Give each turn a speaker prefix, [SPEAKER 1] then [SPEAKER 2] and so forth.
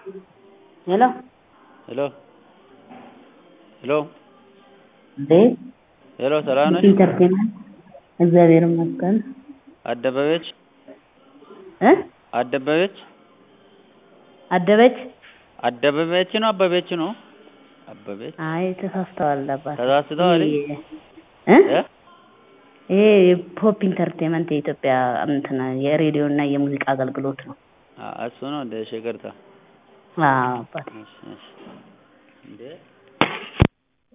[SPEAKER 1] Hello?
[SPEAKER 2] Hello? Hello?
[SPEAKER 1] እንዴት
[SPEAKER 2] Hello ሰላም ነሽ?
[SPEAKER 1] ኢንተርቴይንመንት እግዚአብሔር ይመስገን
[SPEAKER 2] አደበበች
[SPEAKER 1] እ
[SPEAKER 2] አደበበች
[SPEAKER 1] አደበች
[SPEAKER 2] አደበበች ነው አበበች ነው? አበበች
[SPEAKER 1] አይ ተሳስተዋል አባቴ
[SPEAKER 2] ተሳስተዋል?
[SPEAKER 1] ይሄ ፖፕ ኢንተርቴይንመንት የኢትዮጵያ እንትን የሬዲዮ እና የሙዚቃ አገልግሎት ነው።
[SPEAKER 2] እሱ ነው እንደ ሸገርታ
[SPEAKER 1] አዎ አባቴ
[SPEAKER 2] እሺ እንዴ